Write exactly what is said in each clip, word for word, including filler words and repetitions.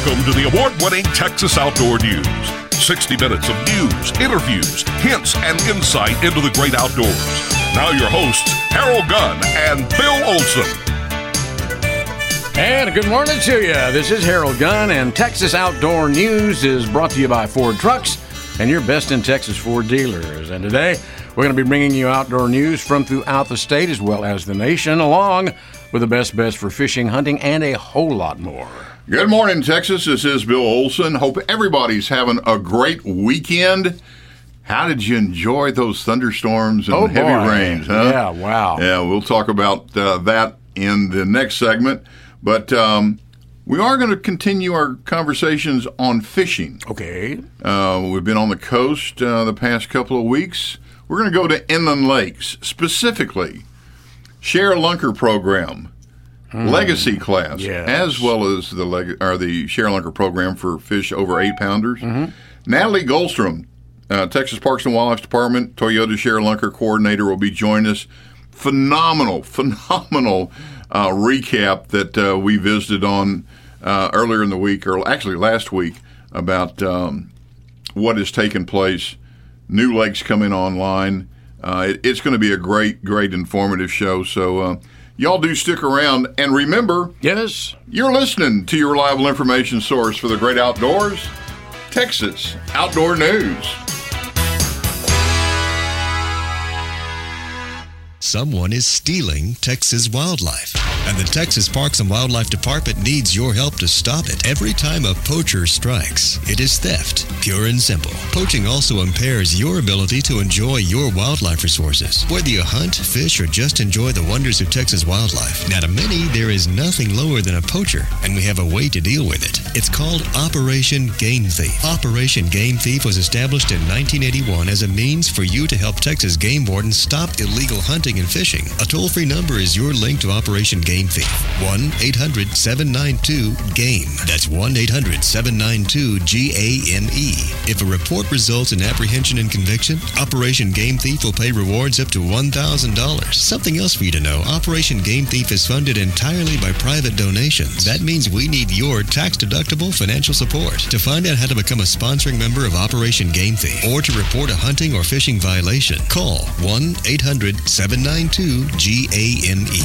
Welcome to the award-winning Texas Outdoor News. sixty minutes of news, interviews, hints, and insight into the great outdoors. Now your hosts, Harold Gunn and Bill Olson. And good morning to you. This is Harold Gunn, and Texas Outdoor News is brought to you by Ford Trucks and your best in Texas Ford dealers. And today, we're going to be bringing you outdoor news from throughout the state as well as the nation, along with the best best for fishing, hunting, and a whole lot more. Good morning, Texas. This is Bill Olson. Hope everybody's having a great weekend. How did you enjoy those thunderstorms and oh, heavy boy. rains? Huh? Yeah, wow. Yeah, we'll talk about uh, that in the next segment. But um, we are going to continue our conversations on fishing. Okay. Uh, we've been on the coast uh, the past couple of weeks. We're going to go to inland lakes, specifically Share Lunker program, mm. legacy class, yes. as well as the leg- or the Share Lunker program for fish over eight pounders. Mm-hmm. Natalie Goldstrom, uh, Texas Parks and Wildlife Department, Toyota Share Lunker coordinator, will be joining us. Phenomenal, phenomenal uh, recap that uh, we visited on uh, earlier in the week, or actually last week, about um, what has taken place. New lakes coming online. Uh, it, it's going to be a great, great informative show. So uh, y'all do stick around. And remember, yes, you're listening to your reliable information source for the great outdoors, Texas Outdoor News. Someone is stealing Texas wildlife, and the Texas Parks and Wildlife Department needs your help to stop it. Every time a poacher strikes, it is theft, pure and simple. Poaching also impairs your ability to enjoy your wildlife resources. Whether you hunt, fish, or just enjoy the wonders of Texas wildlife, now to many, there is nothing lower than a poacher, and we have a way to deal with it. It's called Operation Game Thief. Operation Game Thief was established in nineteen eighty-one as a means for you to help Texas game wardens stop illegal hunting and fishing. A toll-free number is your link to Operation Game Thief. one eight hundred seven nine two GAME. That's one eight hundred seven nine two G A M E. If a report results in apprehension and conviction, Operation Game Thief will pay rewards up to one thousand dollars. Something else for you to know, Operation Game Thief is funded entirely by private donations. That means we need your tax-deductible financial support. To find out how to become a sponsoring member of Operation Game Thief or to report a hunting or fishing violation, call one eight hundred seven nine two G A M E.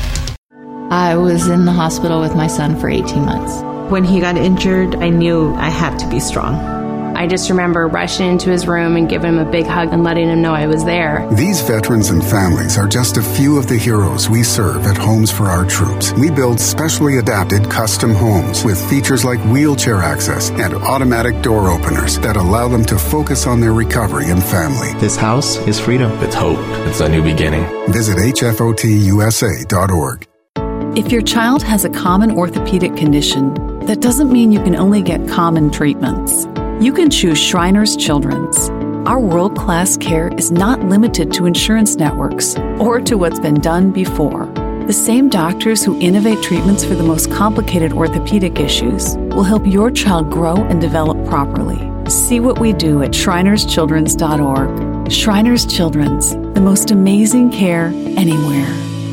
I was in the hospital with my son for eighteen months. When he got injured, I knew I had to be strong. I just remember rushing into his room and giving him a big hug and letting him know I was there. These veterans and families are just a few of the heroes we serve at Homes for Our Troops. We build specially adapted custom homes with features like wheelchair access and automatic door openers that allow them to focus on their recovery and family. This house is freedom. It's hope. It's a new beginning. Visit H F O T U S A dot org. If your child has a common orthopedic condition, that doesn't mean you can only get common treatments. You can choose Shriners Children's. Our world-class care is not limited to insurance networks or to what's been done before. The same doctors who innovate treatments for the most complicated orthopedic issues will help your child grow and develop properly. See what we do at Shriners Children's dot org. Shriners Children's, the most amazing care anywhere.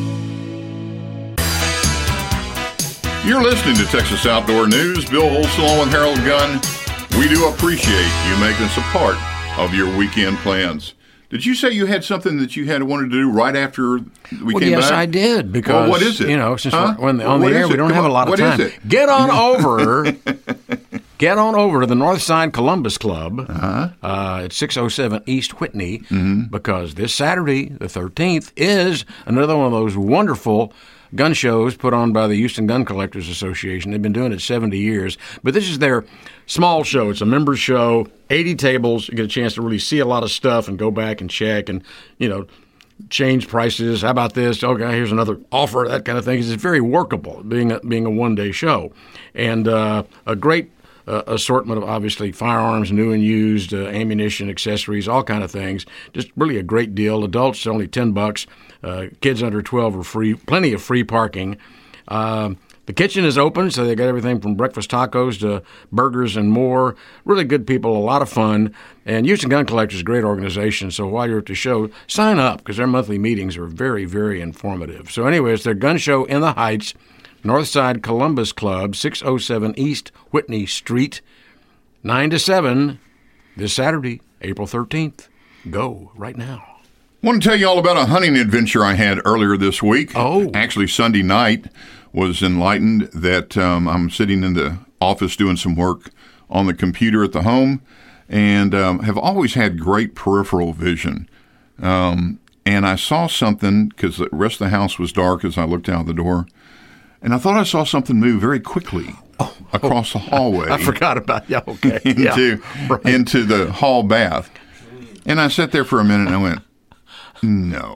You're listening to Texas Outdoor News. Bill Olson along with Harold Gunn. We do appreciate you making us a part of your weekend plans. Did you say you had something that you had wanted to do right after we well, came yes, back? Yes, I did. Because, well, what is it? You know, since huh? we're on the, on the air, we don't Come have on. a lot of what time. Is it? Get on over. Get on over to the Northside Columbus Club uh-huh. uh, at six oh seven East Whitney, mm-hmm. because this Saturday, the thirteenth, is another one of those wonderful gun shows put on by the Houston Gun Collectors Association. They've been doing it seventy years. But this is their small show. It's a members show, eighty tables. You get a chance to really see a lot of stuff and go back and check and, you know, change prices. How about this? Okay, here's another offer, that kind of thing. It's very workable, being a, being a one-day show. And uh, a great uh, assortment of, obviously, firearms, new and used, uh, ammunition, accessories, all kind of things. Just really a great deal. Adults, only ten bucks. Uh, kids under twelve are free. Plenty of free parking. Uh, the kitchen is open, so they got everything from breakfast tacos to burgers and more. Really good people, a lot of fun. And Houston Gun Collectors is a great organization, so while you're at the show, sign up, because their monthly meetings are very, very informative. So anyway, it's their gun show in the Heights, Northside Columbus Club, six oh seven East Whitney Street, nine to seven, this Saturday, April thirteenth. Go right now. I want to tell you all about a hunting adventure I had earlier this week. Oh. Actually, Sunday night was enlightened that um, I'm sitting in the office doing some work on the computer at the home and um, have always had great peripheral vision. Um, and I saw something because the rest of the house was dark as I looked out the door. And I thought I saw something move very quickly oh, across the hallway. I forgot about you. Okay. into, yeah, right. into the hall bath. And I sat there for a minute and I went, no.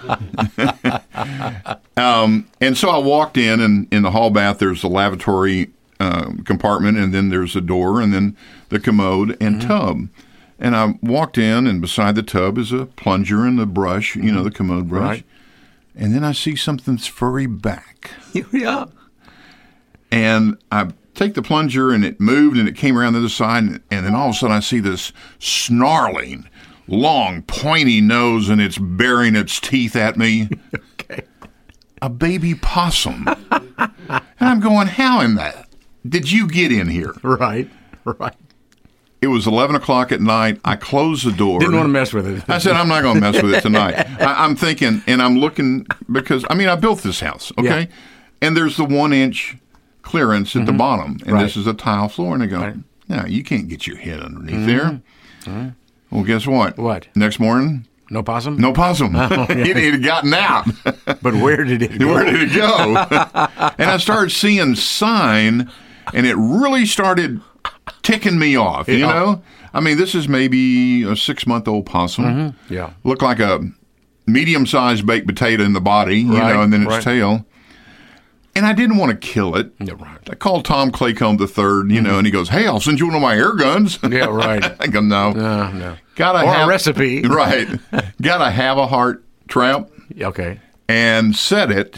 um, and so I walked in, and in the hall bath, there's the lavatory uh, compartment, and then there's a door, and then the commode and mm-hmm. tub. And I walked in, and beside the tub is a plunger and the brush, you know, the commode brush. Right. And then I see something's furry back. Yeah. And I take the plunger, and it moved, and it came around the other side, and, and then all of a sudden I see this snarling, long, pointy nose, and it's baring its teeth at me. Okay. A baby possum. And I'm going, how in that did you get in here? Right, right. It was eleven o'clock at night. I closed the door. Didn't want to mess with it. I said, I'm not going to mess with it tonight. I, I'm thinking, and I'm looking, because, I mean, I built this house, okay? Yeah. And there's the one-inch clearance at mm-hmm. the bottom, and right. this is a tile floor. And I go, right. no, you can't get your head underneath mm-hmm. there. Mm-hmm. Well, guess what? What? Next morning, no possum? No possum. Oh, yeah. it, it had gotten out. But where did it go? Where did it go? And I started seeing sign, and it really started ticking me off, you yeah. know? I mean, this is maybe a six-month-old possum. Mm-hmm. Yeah. Looked like a medium-sized baked potato in the body, you right. know, and then its right. tail. And I didn't want to kill it. Yeah, right. I called Tom Claycomb the third, you mm-hmm. know, and he goes, hey, I'll send you one of my air guns. Yeah, right. I go, no. No, no. Gotta or have, a recipe. Right. Gotta have a heart trap. Okay. And set it.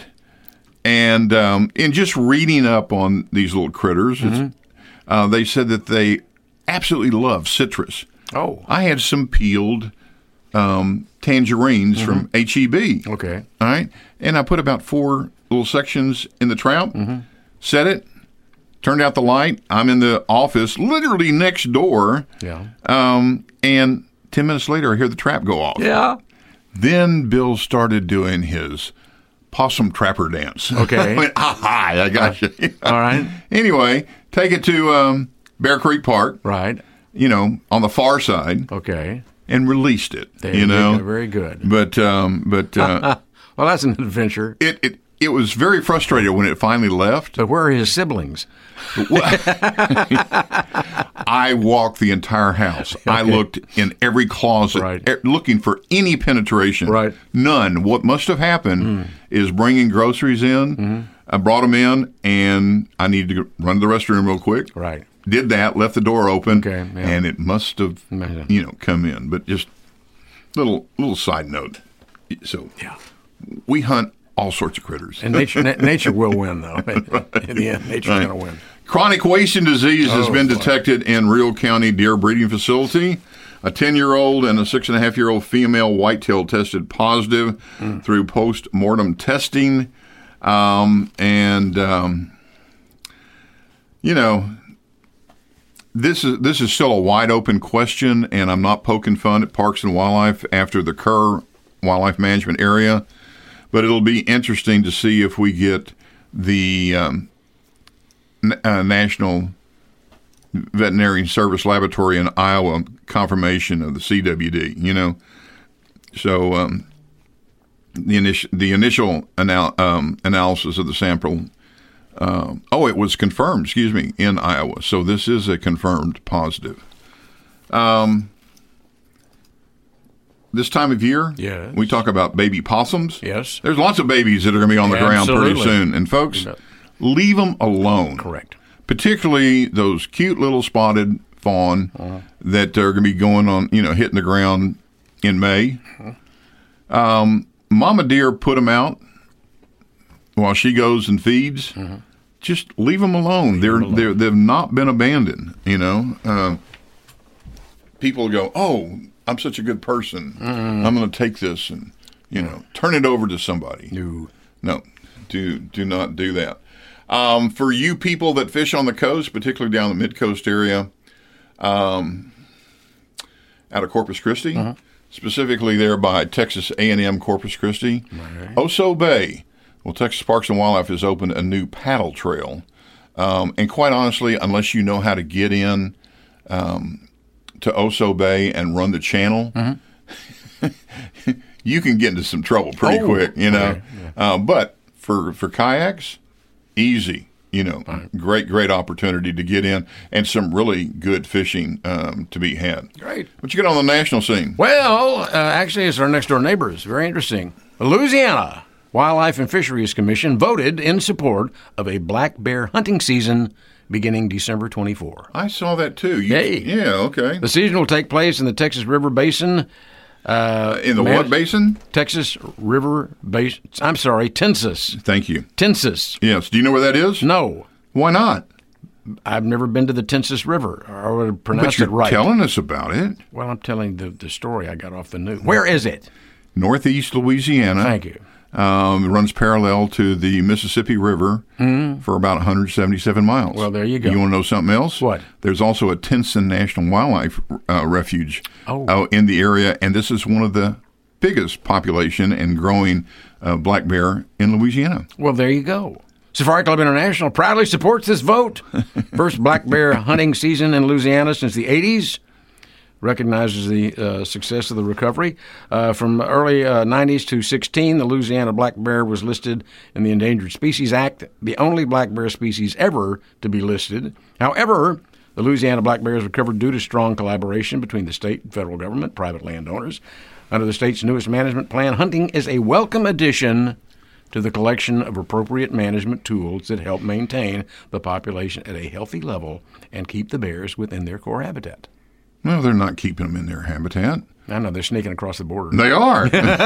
And um, in just reading up on these little critters, mm-hmm. it's, uh, they said that they absolutely love citrus. Oh. I had some peeled um, tangerines mm-hmm. from H E B. Okay. All right. And I put about four little sections in the trap, mm-hmm. set it, turned out the light. I'm in the office, literally next door. Yeah. Um, and ten minutes later, I hear the trap go off. Yeah. Then Bill started doing his possum trapper dance. Okay. I went, aha, I got you. All right. Anyway, take it to um, Bear Creek Park. Right. You know, on the far side. Okay. And released it. There you know, go. Very good. But um, but uh, well, that's an adventure. It it. It was very frustrating when it finally left. But where are his siblings? I walked the entire house. Okay. I looked in every closet, right. looking for any penetration. Right. None. What must have happened mm. is bringing groceries in. Mm-hmm. I brought them in, and I needed to run to the restroom real quick. Right. Did that, left the door open, okay, yeah. and it must have, Amazing. you know, come in. But just little little side note. So yeah, we hunt all sorts of critters. And nature na- nature will win, though. In the end, nature's right. going to win. Chronic wasting disease has oh, been boy. detected in Real County Deer Breeding Facility. A ten-year-old and a six-and-a-half-year-old female whitetail tested positive mm. through post-mortem testing. Um, and, um, you know, this is this is still a wide-open question, and I'm not poking fun at Parks and Wildlife after the Kerr Wildlife Management Area. But it'll be interesting to see if we get the um, N- uh, National Veterinary Service Laboratory in Iowa confirmation of the C W D, you know. So um, the, initi- the initial anal- um, analysis of the sample, uh, oh, it was confirmed, excuse me, in Iowa. So this is a confirmed positive. Um. This time of year, yes. we talk about baby possums. Yes. There's lots of babies that are going to be on the Absolutely. ground pretty soon. And, folks, yeah. leave them alone. Correct. Particularly those cute little spotted fawn uh-huh. that are going to be going on, you know, hitting the ground in May. Uh-huh. Um, Mama deer put them out while she goes and feeds. Uh-huh. Just leave them alone. Leave they're, them alone. They're, they've not been abandoned, you know. Uh, people go, oh, I'm such a good person. Mm. I'm going to take this and, you know, turn it over to somebody. No. No. Do do not do that. Um, for you people that fish on the coast, particularly down the mid-coast area, um, out of Corpus Christi, uh-huh. specifically there by Texas A and M Corpus Christi, right. Oso Bay. Well, Texas Parks and Wildlife has opened a new paddle trail. Um, and quite honestly, unless you know how to get in um, to Oso Bay and run the channel, uh-huh. you can get into some trouble pretty oh, quick, you know. Okay. Yeah. Uh, but for, for kayaks, easy. You know, right. great, great opportunity to get in and some really good fishing um, to be had. Great. What you got on the national scene? Well, uh, actually, it's our next door neighbors. Very interesting. Louisiana Wildlife and Fisheries Commission voted in support of a black bear hunting season beginning December twenty-fourth. I saw that too. You, Yay. Yeah, okay. The season will take place in the Texas River Basin. Uh, in the Man- what basin? Texas River Basin. I'm sorry, Tensas. Thank you. Tensas. Yes. Do you know where that is? No. Why not? I've never been to the Tensas River. I would pronounce but you're it right. telling us about it. Well, I'm telling the, the story I got off the news. Where is it? Northeast Louisiana. Thank you. Um, it runs parallel to the Mississippi River mm-hmm. for about one hundred seventy-seven miles. Well, there you go. You want to know something else? What? There's also a Tenson National Wildlife uh, Refuge oh. uh, in the area, and this is one of the biggest population and growing uh, black bear in Louisiana. Well, there you go. Safari Club International proudly supports this vote. First black bear hunting season in Louisiana since the eighties. Recognizes the uh, success of the recovery. Uh, from early uh, nineties to sixteen, the Louisiana black bear was listed in the Endangered Species Act, the only black bear species ever to be listed. However, the Louisiana black bear is recovered due to strong collaboration between the state and federal government, private landowners. Under the state's newest management plan, hunting is a welcome addition to the collection of appropriate management tools that help maintain the population at a healthy level and keep the bears within their core habitat. No, they're not keeping them in their habitat. I know, they're sneaking across the border. They are.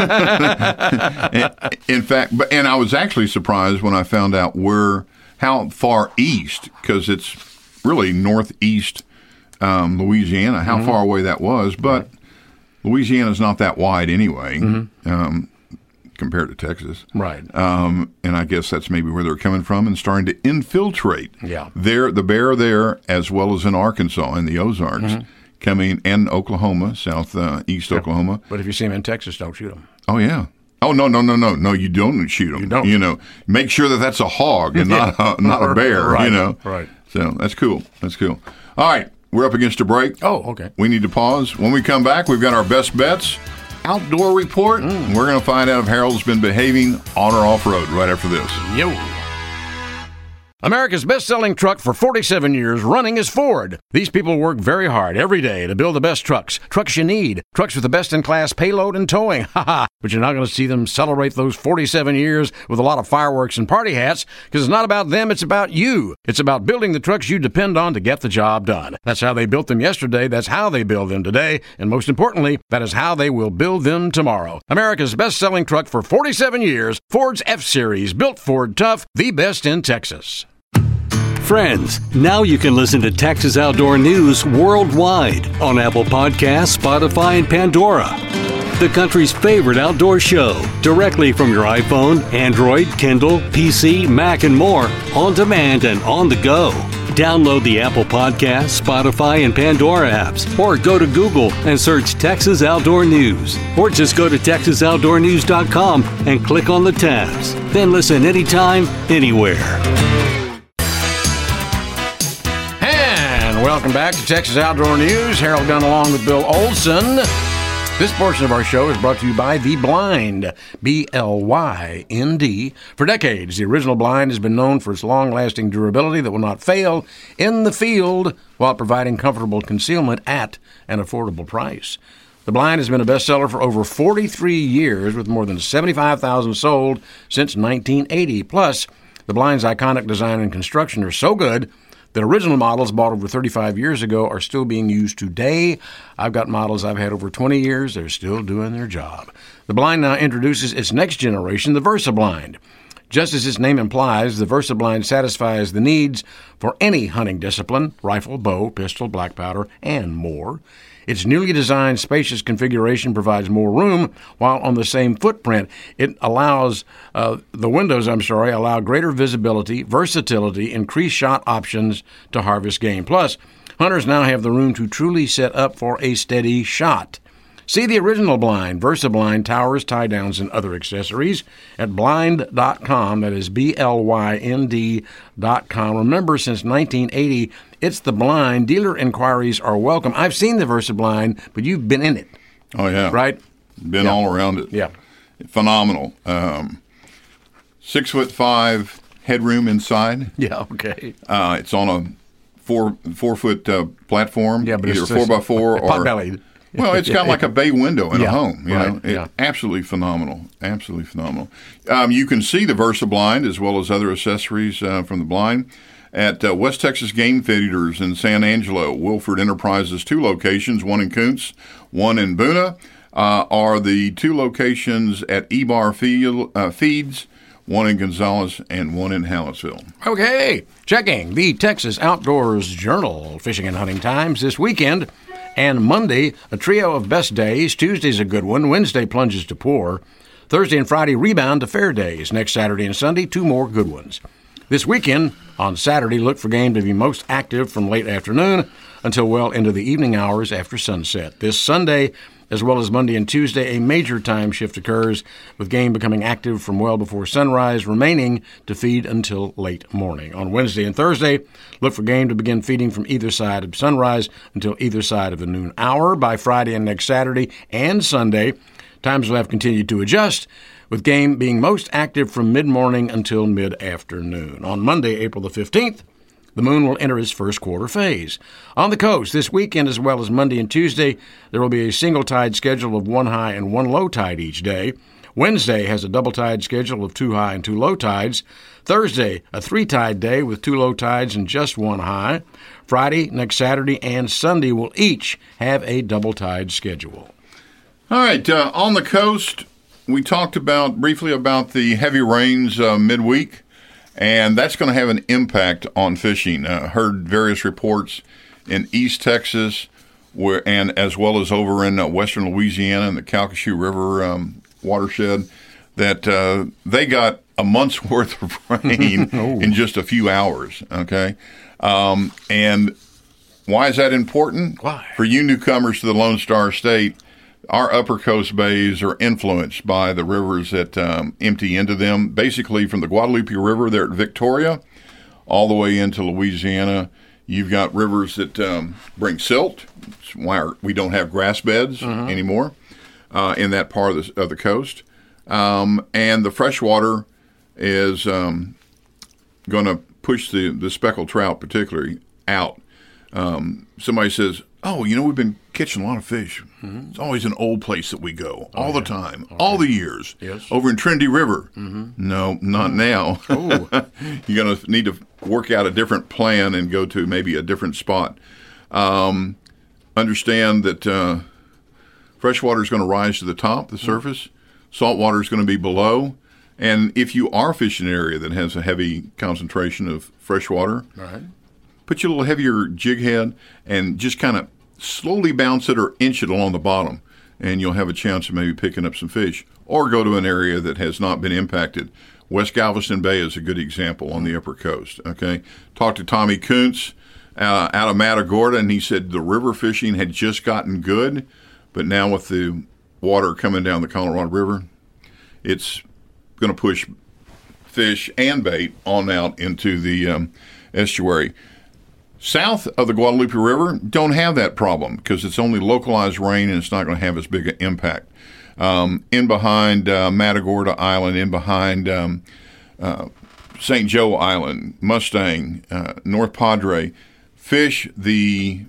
In fact, but and I was actually surprised when I found out where, how far east, because it's really northeast um, Louisiana, how mm-hmm. far away that was. But right. Louisiana's not that wide anyway, mm-hmm. um, compared to Texas. Right. Um, and I guess that's maybe where they're coming from and starting to infiltrate. Yeah. There, the bear there, as well as in Arkansas and the Ozarks. Mm-hmm. Coming in Oklahoma, south uh, east yep. Oklahoma. But if you see them in Texas, don't shoot them. Oh, yeah. Oh, no, no, no, no. No, you don't shoot them. You don't. You know, make sure that that's a hog and yeah. not, a, not a bear, right. you know. Right. So that's cool. That's cool. All right. We're up against a break. Oh, okay. We need to pause. When we come back, we've got our best bets, outdoor report. Mm. We're going to find out if Harold's been behaving on or off road right after this. Yo. America's best-selling truck for forty-seven years running is Ford. These people work very hard every day to build the best trucks, trucks you need, trucks with the best-in-class payload and towing. Ha ha! But you're not going to see them celebrate those forty-seven years with a lot of fireworks and party hats, because it's not about them, it's about you. It's about building the trucks you depend on to get the job done. That's how they built them yesterday, that's how they build them today, and most importantly, that is how they will build them tomorrow. America's best-selling truck for forty-seven years, Ford's F-Series, built Ford tough, the best in Texas. Friends, now you can listen to Texas Outdoor News worldwide on Apple Podcasts, Spotify, and Pandora. The country's favorite outdoor show, directly from your iPhone, Android, Kindle, P C, Mac, and more, on demand and on the go. Download the Apple Podcasts, Spotify, and Pandora apps, or go to Google and search Texas Outdoor News. Or just go to texas outdoor news dot com and click on the tabs. Then listen anytime, anywhere. Welcome back to Texas Outdoor News. Harold Gunn along with Bill Olson. This portion of our show is brought to you by The Blind, B L Y N D. For decades, the original blind has been known for its long-lasting durability that will not fail in the field while providing comfortable concealment at an affordable price. The Blind has been a bestseller for over forty-three years with more than seventy-five thousand sold since nineteen eighty. Plus, The Blind's iconic design and construction are so good that original models bought over thirty-five years ago are still being used today. I've got models I've had over twenty years. They're still doing their job. The Blind now introduces its next generation, the Versa Blind. Just as its name implies, the Versa Blind satisfies the needs for any hunting discipline, rifle, bow, pistol, black powder, and more. Its newly designed spacious configuration provides more room, while on the same footprint, it allows uh, the windows, I'm sorry, allow greater visibility, versatility, increased shot options to harvest game. Plus, hunters now have the room to truly set up for a steady shot. See the original blind, VersaBlind, towers, tie-downs, and other accessories at blind dot com. That is B L Y N D dot com. Remember, since nineteen eighty, it's the blind. Dealer inquiries are welcome. I've seen the VersaBlind, but you've been in it. Oh, yeah. Right? Been yeah. all around it. Yeah. Phenomenal. Um, six foot five headroom inside. Yeah, okay. Uh, it's on a four four foot uh, platform, yeah, but either it's four by four or pot-bellied. Well, it's got like a bay window in yeah, a home. You right, know, it, yeah. absolutely phenomenal. Absolutely phenomenal. Um, you can see the VersaBlind as well as other accessories uh, from the blind at uh, West Texas Game Feeders in San Angelo, Wilford Enterprises, two locations, one in Kuntz, one in Boona, uh, are the two locations at E-Bar Field, uh, Feeds, one in Gonzales and one in Hallettsville. Okay, checking the Texas Outdoors Journal, Fishing and Hunting Times this weekend. And Monday, a trio of best days. Tuesday's a good one. Wednesday plunges to poor. Thursday and Friday rebound to fair days. Next Saturday and Sunday, two more good ones. This weekend, on Saturday, look for game to be most active from late afternoon until well into the evening hours after sunset. This Sunday, as well as Monday and Tuesday, a major time shift occurs, with game becoming active from well before sunrise, remaining to feed until late morning. On Wednesday and Thursday, look for game to begin feeding from either side of sunrise until either side of the noon hour. By Friday and next Saturday and Sunday, times will have continued to adjust, with game being most active from mid-morning until mid-afternoon. On Monday, April the fifteenth, the moon will enter its first quarter phase. On the coast, this weekend as well as Monday and Tuesday, there will be a single tide schedule of one high and one low tide each day. Wednesday has a double tide schedule of two high and two low tides. Thursday, a three tide day with two low tides and just one high. Friday, next Saturday, and Sunday will each have a double tide schedule. All right, uh, on the coast, we talked about briefly about the heavy rains uh, midweek. And that's going to have an impact on fishing. Uh, heard various reports in East Texas, where and as well as over in uh, western Louisiana and the Calcasieu River um, watershed, that uh, they got a month's worth of rain oh. in just a few hours. Okay, um, and why is that important? Why? For you newcomers to the Lone Star State, our upper coast bays are influenced by the rivers that um, empty into them, basically from the Guadalupe River there at Victoria all the way into Louisiana. You've got rivers that um, bring silt. That's why we don't have grass beds uh-huh. anymore uh, in that part of the, of the coast. Um, and the freshwater is um, going to push the, the speckled trout particularly out. Um, somebody says, oh, you know, we've been catching a lot of fish. Mm-hmm. It's always an old place that we go all oh, the yeah. time, okay. all the years. Yes. Over in Trinity River. Mm-hmm. No, not now. You're going to need to work out a different plan and go to maybe a different spot. Um, understand that uh, fresh water is going to rise to the top, the surface. Salt water is going to be below. And if you are fishing an area that has a heavy concentration of fresh water, right. put your little heavier jig head and just kind of slowly bounce it or inch it along the bottom, and you'll have a chance of maybe picking up some fish. Or go to an area that has not been impacted. West Galveston Bay is a good example on the upper coast. Okay, talked to Tommy Kuntz uh, out of Matagorda, and he said the river fishing had just gotten good, but now with the water coming down the Colorado River, it's going to push fish and bait on out into the um, estuary. South of the Guadalupe River, don't have that problem because it's only localized rain and it's not going to have as big an impact. Um, in behind uh, Matagorda Island, in behind um, uh, Saint Joe Island, Mustang, uh, North Padre, fish the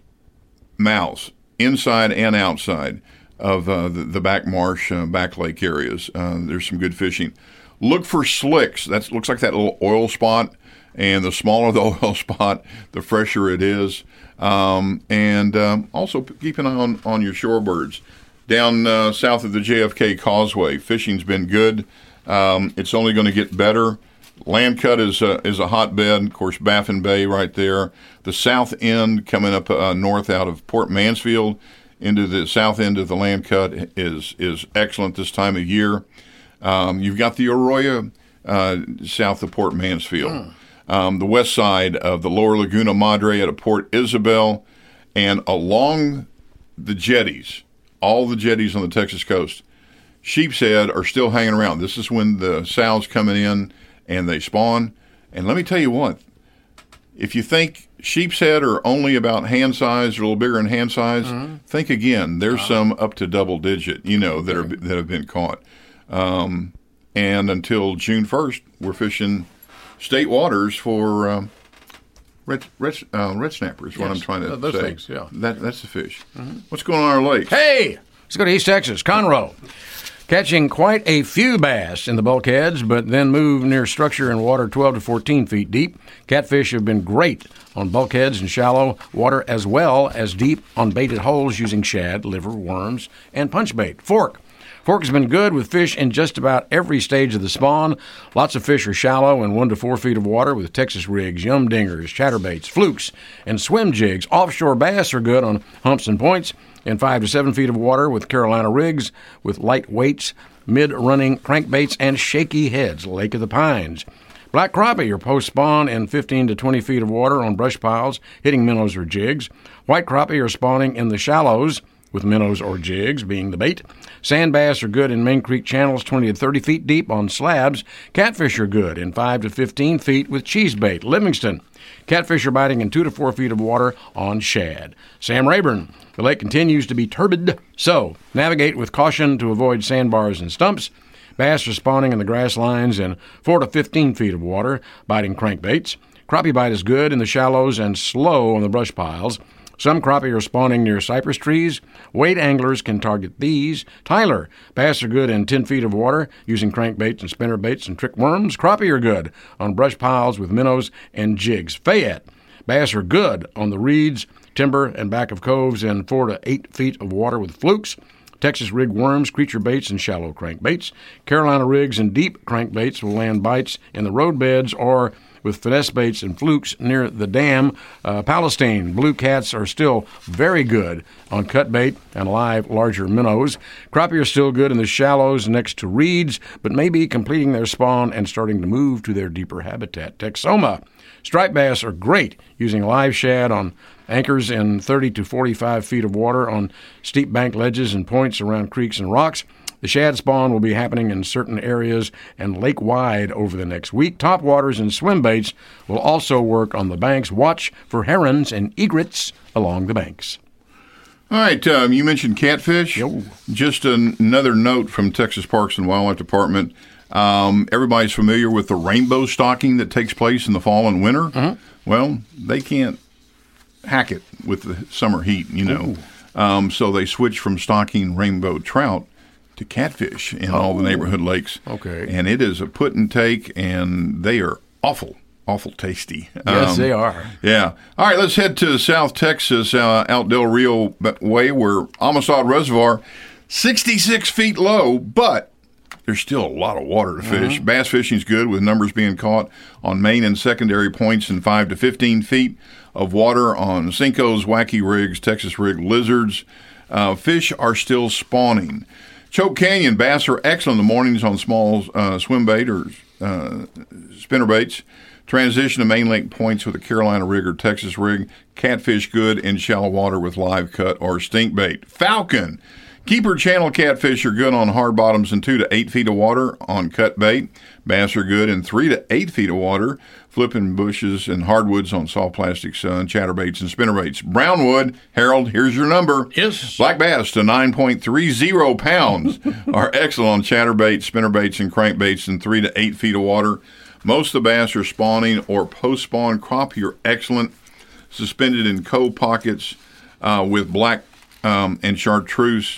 mouths, inside and outside of uh, the, the back marsh, uh, back lake areas. Uh, there's some good fishing. Look for slicks. That looks like that little oil spot. And the smaller the oil spot, the fresher it is. Um, and um, also keep an eye on, on your shorebirds. Down uh, south of the J F K Causeway, fishing's been good. Um, it's only going to get better. Land Cut is a, is a hotbed. Of course, Baffin Bay right there. The south end coming up uh, north out of Port Mansfield into the south end of the Land Cut is is excellent this time of year. Um, you've got the Arroyo uh, south of Port Mansfield. Mm. Um, the west side of the Lower Laguna Madre out of Port Isabel, and along the jetties, all the jetties on the Texas coast, sheep's head are still hanging around. This is when the sows coming in and they spawn. And let me tell you what, if you think sheep's head are only about hand size, or a little bigger than hand size, mm-hmm. think again. There's wow. some up to double digit, you know, that are that have been caught. Um, and until June first, we're fishing state waters for um, red red uh, red snapper is what yes. I'm trying to Those say. Things, yeah. That that's the fish. Mm-hmm. What's going on our lakes? Hey, let's go to East Texas, Conroe. Catching quite a few bass in the bulkheads, but then move near structure in water twelve to fourteen feet deep. Catfish have been great on bulkheads and shallow water, as well as deep on baited holes using shad, liver, worms, and punch bait. Fork. Fork has been good with fish in just about every stage of the spawn. Lots of fish are shallow in one to four feet of water with Texas rigs, yum dingers, chatterbaits, flukes, and swim jigs. Offshore bass are good on humps and points in five to seven feet of water with Carolina rigs, with light weights, mid-running crankbaits, and shaky heads. Lake of the Pines. Black crappie are post-spawn in fifteen to twenty feet of water on brush piles, hitting minnows or jigs. White crappie are spawning in the shallows, with minnows or jigs being the bait. Sand bass are good in Main Creek channels twenty to thirty feet deep on slabs. Catfish are good in five to fifteen feet with cheese bait. Livingston. Catfish are biting in two to four feet of water on shad. Sam Rayburn. The lake continues to be turbid, so navigate with caution to avoid sandbars and stumps. Bass are spawning in the grass lines in four to fifteen feet of water, biting crankbaits. Crappie bite is good in the shallows and slow on the brush piles. Some crappie are spawning near cypress trees. Wade anglers can target these. Tyler. Bass are good in ten feet of water using crankbaits and spinnerbaits and trick worms. Crappie are good on brush piles with minnows and jigs. Fayette. Bass are good on the reeds, timber, and back of coves in four to eight feet of water with flukes. Texas rig worms, creature baits, and shallow crankbaits. Carolina rigs and deep crankbaits will land bites in the road beds or with finesse baits and flukes near the dam. Uh, Palestine. Blue cats are still very good on cut bait and live larger minnows. Crappie are still good in the shallows next to reeds, but may be completing their spawn and starting to move to their deeper habitat. Texoma. Striped bass are great using live shad on anchors in thirty to forty-five feet of water on steep bank ledges and points around creeks and rocks. The shad spawn will be happening in certain areas and lake-wide over the next week. Topwaters and swim baits will also work on the banks. Watch for herons and egrets along the banks. All right, um, you mentioned catfish. Yo. Just an, another note from Texas Parks and Wildlife Department. Um, everybody's familiar with the rainbow stocking that takes place in the fall and winter. Uh-huh. Well, they can't hack it with the summer heat, you know. Um, so they switch from stocking rainbow trout to catfish in oh. all the neighborhood lakes. Okay. And it is a put and take, and they are awful, awful tasty. Yes, um, they are. Yeah. All right, let's head to South Texas, uh, out Del Rio way, where Amistad Reservoir, sixty-six feet low, but there's still a lot of water to fish. Mm-hmm. Bass fishing's good, with numbers being caught on main and secondary points in five to fifteen feet of water on Cinco's, wacky rigs, Texas rig lizards. Uh, fish are still spawning. Choke Canyon, bass are excellent in the mornings on small uh, swim bait or uh, spinner baits. Transition to main lake points with a Carolina rig or Texas rig. Catfish good in shallow water with live cut or stink bait. Falcon. Keeper channel catfish are good on hard bottoms in two to eight feet of water on cut bait. Bass are good in three to eight feet of water, flipping bushes and hardwoods on soft plastics, uh, chatterbaits and spinnerbaits. Brownwood, Harold, here's your number. Yes. Black bass to nine point three zero pounds are excellent on chatterbaits, spinnerbaits, and crankbaits in three to eight feet of water. Most of the bass are spawning or post-spawn. Crappie are excellent, suspended in cove pockets uh, with black um, and chartreuse.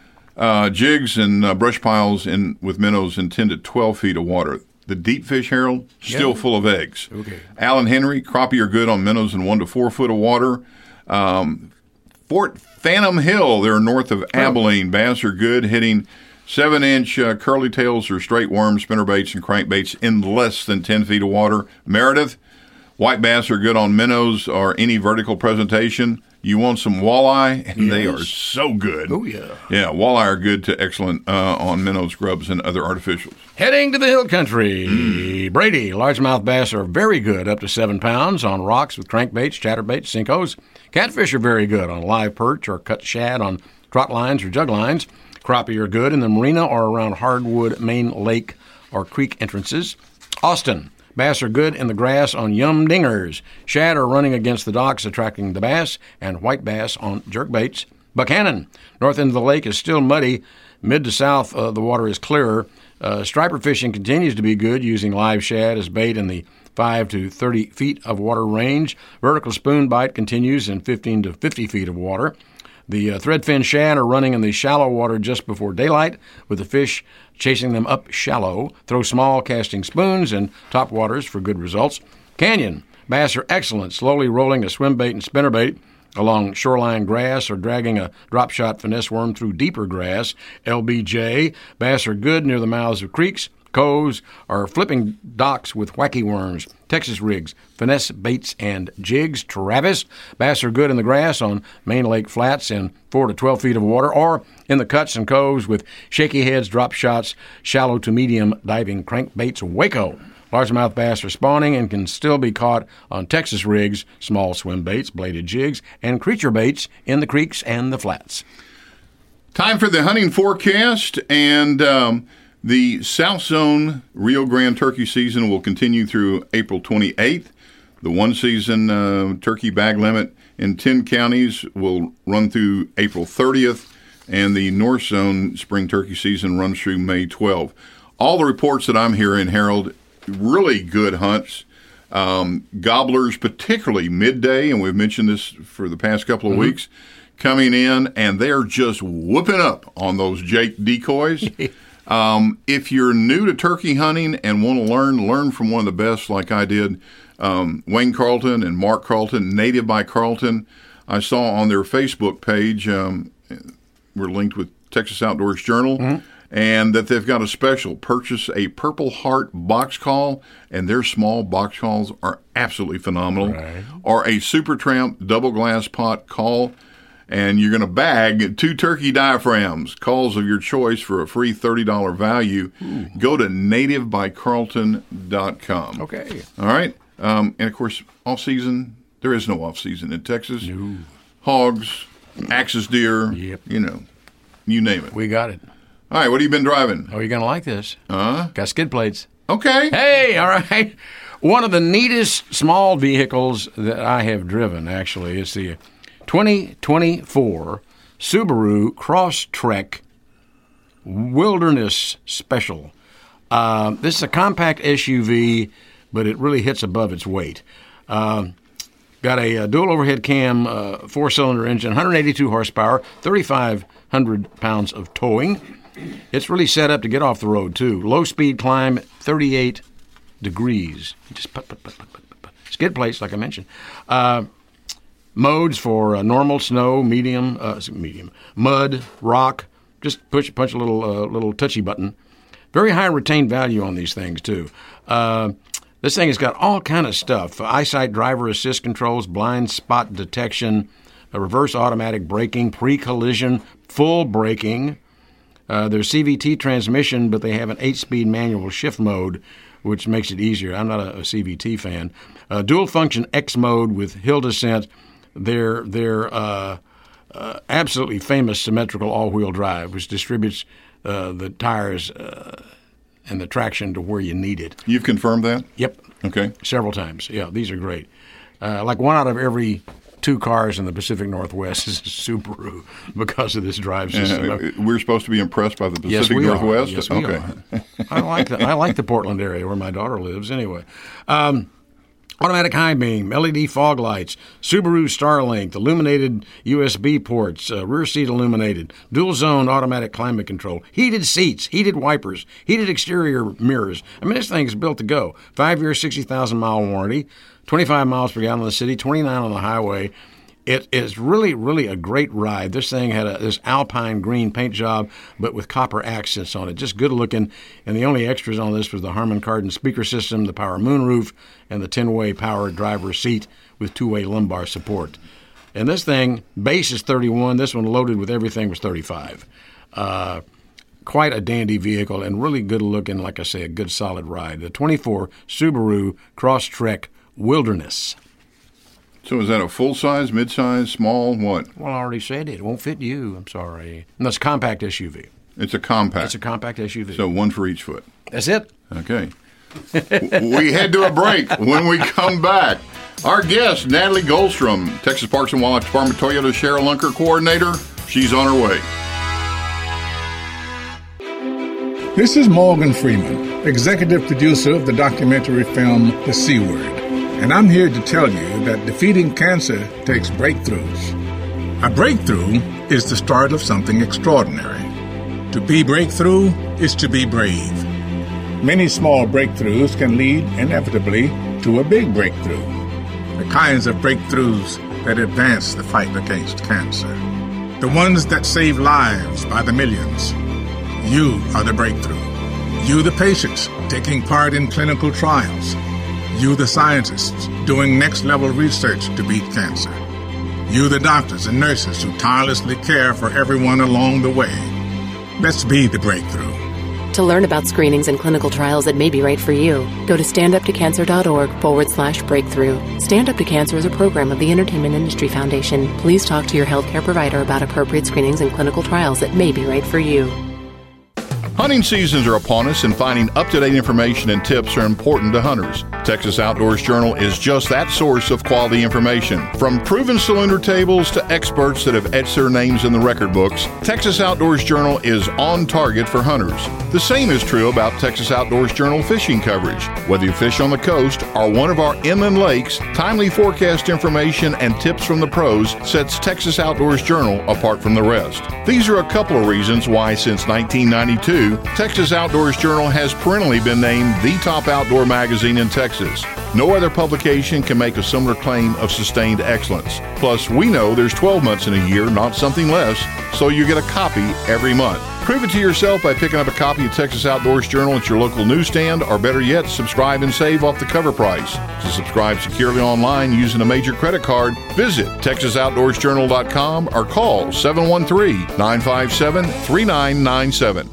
Uh, jigs and uh, brush piles in with minnows in ten to twelve feet of water. The deep fish, Harold, still yeah. full of eggs. Okay. Allen Henry, crappie are good on minnows in one to four foot of water. Um, Fort Phantom Hill, they're north of Abilene. Bass are good, hitting Seven-inch uh, curly tails or straight worms, spinnerbaits, and crankbaits in less than ten feet of water. Meredith, white bass are good on minnows or any vertical presentation. You want some walleye, and yes. they are so good. Oh, yeah. Yeah, walleye are good to excellent uh, on minnows, grubs, and other artificials. Heading to the hill country. Mm. Brady, largemouth bass are very good, up to seven pounds on rocks with crankbaits, chatterbaits, sinkos. Catfish are very good on live perch or cut shad on trot lines or jug lines. Crappie are good in the marina or around hardwood main lake or creek entrances. Austin, bass are good in the grass on yum dingers. Shad are running against the docks, attracting the bass, and white bass on jerkbaits. Buchanan, north end of the lake is still muddy. Mid to south, uh, the water is clearer. Uh, striper fishing continues to be good, using live shad as bait in the five to thirty feet of water range. Vertical spoon bite continues in fifteen to fifty feet of water. The uh, threadfin shad are running in the shallow water just before daylight, with the fish chasing them up shallow. Throw small casting spoons in top waters for good results. Canyon, bass are excellent, slowly rolling a swim bait and spinnerbait along shoreline grass or dragging a drop shot finesse worm through deeper grass. L B J, bass are good near the mouths of creeks. Coves are flipping docks with wacky worms. Texas rigs, finesse baits, and jigs. Travis, bass are good in the grass on main lake flats in four to twelve feet of water, or in the cuts and coves with shaky heads, drop shots, shallow to medium diving crankbaits. Waco, largemouth bass are spawning and can still be caught on Texas rigs, small swim baits, bladed jigs, and creature baits in the creeks and the flats. Time for the hunting forecast, and um, the South Zone Rio Grande turkey season will continue through April twenty-eighth. The one-season uh, turkey bag limit in ten counties will run through April thirtieth, and the North Zone spring turkey season runs through May twelfth. All the reports that I'm hearing, Harold, really good hunts. Um, gobblers, particularly midday, and we've mentioned this for the past couple of mm-hmm. weeks, coming in, and they're just whooping up on those Jake decoys. Um, if you're new to turkey hunting and want to learn, learn from one of the best like I did, um, Wayne Carlton and Mark Carlton, Native by Carlton. I saw on their Facebook page, um, we're linked with Texas Outdoors Journal, mm-hmm. and that they've got a special. Purchase a Purple Heart box call, and their small box calls are absolutely phenomenal. Right. Or a Super Tramp double glass pot call, and you're going to bag two turkey diaphragms, calls of your choice for a free thirty dollars value. Ooh. Go to native by carlton dot com. Okay. All right. Um, and, of course, off-season, there is no off-season in Texas. No. Hogs, axis deer, yep. you know, you name it. We got it. All right, what have you been driving? Oh, you're going to like this. Uh-huh. Got skid plates. Okay. Hey, all right. One of the neatest small vehicles that I have driven, actually, is the twenty twenty-four Subaru Crosstrek Wilderness Special. Uh, this is a compact S U V, but it really hits above its weight. Uh, got a, a dual overhead cam, uh, four-cylinder engine, one hundred eighty-two horsepower, thirty-five hundred pounds of towing. It's really set up to get off the road, too. Low-speed climb, thirty-eight degrees. Just put, put, put, put, put, put. Skid plates, like I mentioned. Uh, modes for uh, normal, snow, medium, uh, medium, mud, rock. Just push, punch a little, uh, little touchy button. Very high retained value on these things, too. Uh, this thing has got all kind of stuff. Eyesight driver assist controls, blind spot detection, a reverse automatic braking, pre-collision, full braking. Uh, there's C V T transmission, but they have an eight-speed manual shift mode, which makes it easier. I'm not a, a C V T fan. Uh, dual-function X mode with hill descent. They're, they're uh, uh, absolutely famous symmetrical all-wheel drive, which distributes uh, the tires uh, and the traction to where you need it. You've confirmed that? Yep. Okay. Several times. Yeah, these are great. Uh, like one out of every two cars in the Pacific Northwest is a Subaru because of this drive system. Uh, we're supposed to be impressed by the Pacific yes, we Northwest? Are. Yes, we okay. are. I like the I like the Portland area where my daughter lives anyway. Um, automatic high beam, L E D fog lights, Subaru Starlink, illuminated U S B ports, uh, rear seat illuminated, dual zone automatic climate control, heated seats, heated wipers, heated exterior mirrors. I mean, this thing is built to go. Five-year, sixty thousand mile warranty. twenty-five miles per gallon in the city, twenty-nine on the highway. It is really, really a great ride. This thing had a, this alpine green paint job, but with copper accents on it. Just good looking. And the only extras on this was the Harman Kardon speaker system, the power moonroof, and the ten-way power driver's seat with two-way lumbar support. And this thing, base is thirty-one. This one loaded with everything was thirty-five. Uh, quite a dandy vehicle and really good looking, like I say, a good solid ride. The twenty-four Subaru Crosstrek Wilderness. So is that a full-size, mid-size, small, what? Well, I already said it. It won't fit you. I'm sorry. No, it's a compact S U V. It's a compact. It's a compact S U V. So one for each foot. That's it. Okay. We head to a break. When we come back, our guest, Natalie Goldstrom, Texas Parks and Wildlife Department Toyota Share-a-Lunker Coordinator. She's on her way. This is Morgan Freeman, executive producer of the documentary film The C Word. And I'm here to tell you that defeating cancer takes breakthroughs. A breakthrough is the start of something extraordinary. To be breakthrough is to be brave. Many small breakthroughs can lead inevitably to a big breakthrough. The kinds of breakthroughs that advance the fight against cancer. The ones that save lives by the millions. You are the breakthrough. You, the patients, taking part in clinical trials. You, the scientists, doing next-level research to beat cancer. You, the doctors and nurses who tirelessly care for everyone along the way. Let's be the breakthrough. To learn about screenings and clinical trials that may be right for you, go to standuptocancer.org forward slash breakthrough. Stand Up to Cancer is a program of the Entertainment Industry Foundation. Please talk to your healthcare provider about appropriate screenings and clinical trials that may be right for you. Hunting seasons are upon us, and finding up-to-date information and tips are important to hunters. Texas Outdoors Journal is just that source of quality information. From proven salooner tables to experts that have etched their names in the record books, Texas Outdoors Journal is on target for hunters. The same is true about Texas Outdoors Journal fishing coverage. Whether you fish on the coast or one of our inland lakes, timely forecast information and tips from the pros sets Texas Outdoors Journal apart from the rest. These are a couple of reasons why, since nineteen ninety-two, Texas Outdoors Journal has perennially been named the top outdoor magazine in Texas. No other publication can make a similar claim of sustained excellence. Plus, we know there's twelve months in a year, not something less, so you get a copy every month. Prove it to yourself by picking up a copy of Texas Outdoors Journal at your local newsstand, or better yet, subscribe and save off the cover price. To subscribe securely online using a major credit card, visit texas outdoors journal dot com or call seven one three, nine five seven, three nine nine seven.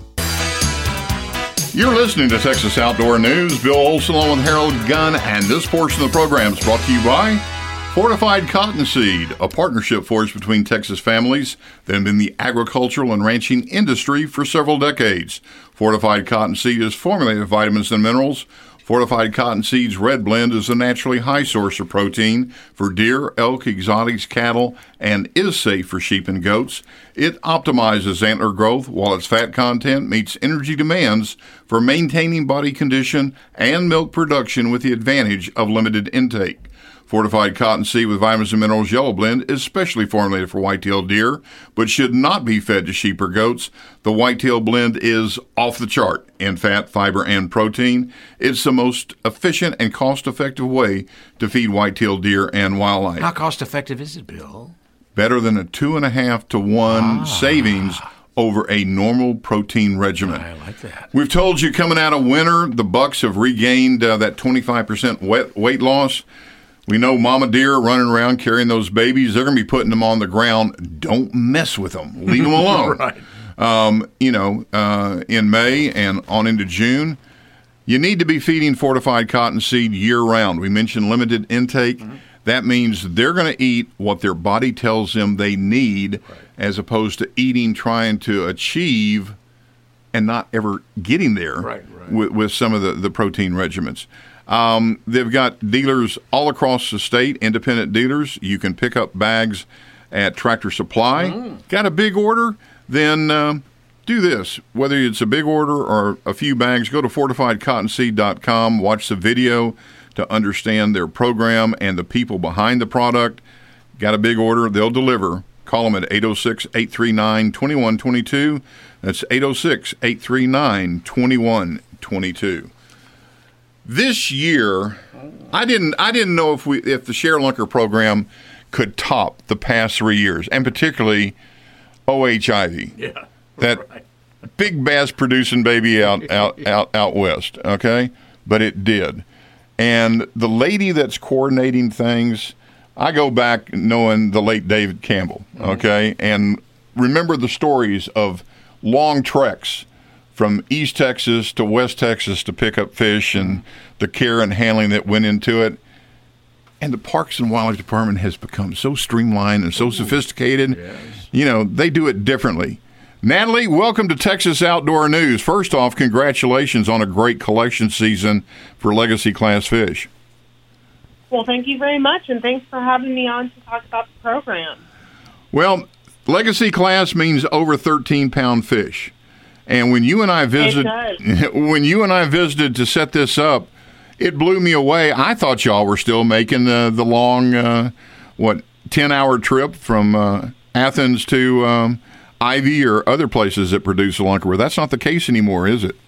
You're listening to Texas Outdoor News. Bill Olson along with Harold Gunn, and this portion of the program is brought to you by Fortified Cottonseed, a partnership forged between Texas families that have been in the agricultural and ranching industry for several decades. Fortified Cottonseed is formulated with vitamins and minerals. Fortified Cottonseed's Red Blend is a naturally high source of protein for deer, elk, exotics, cattle, and is safe for sheep and goats. It optimizes antler growth while its fat content meets energy demands for maintaining body condition and milk production with the advantage of limited intake. Fortified Cottonseed with vitamins and minerals yellow blend is specially formulated for white-tailed deer, but should not be fed to sheep or goats. The white-tail blend is off the chart in fat, fiber, and protein. It's the most efficient and cost-effective way to feed white-tailed deer and wildlife. How cost-effective is it, Bill? Better than a two and a half to one ah. savings over a normal protein regimen. I like that. We've told you coming out of winter, the bucks have regained uh, that twenty-five percent weight, weight loss. We know mama deer running around carrying those babies. They're going to be putting them on the ground. Don't mess with them. Leave them alone. Right. Um, you know, uh, in May and on into June, you need to be feeding Fortified Cottonseed year-round. We mentioned limited intake. Mm-hmm. That means they're going to eat what their body tells them they need, right, as opposed to eating, trying to achieve, and not ever getting there right, right. With, with some of the, the protein regimens. Um, they've got dealers all across the state, independent dealers. You can pick up bags at Tractor Supply. Mm. Got a big order? Then um, do this. Whether it's a big order or a few bags, go to fortified cottonseed dot com, watch the video to understand their program and the people behind the product. Got a big order? They'll deliver. Call them at eight oh six, eight three nine, two one two two. That's eight oh six, eight three nine, two one two two. This year, I didn't I didn't know if we if the Share-a-Lunker program could top the past three years, and particularly O H Ivy. Yeah, that right. big bass producing baby out, out, out, out west, okay? But it did. And the lady that's coordinating things, I go back knowing the late David Campbell, okay? And remember the stories of long treks from East Texas to West Texas to pick up fish and the care and handling that went into it. And the Parks and Wildlife Department has become so streamlined and so sophisticated. Yes. You know, they do it differently. Natalie, welcome to Texas Outdoor News. First off, congratulations on a great collection season for Legacy Class fish. Well, thank you very much, and thanks for having me on to talk about the program. Well, Legacy Class means over thirteen pound fish. And when you and I visited, when you and I visited to set this up, it blew me away. I thought y'all were still making the the long, uh, what, ten hour trip from uh, Athens to um, Ivy or other places that produce lunkerwear. That's not the case anymore, is it?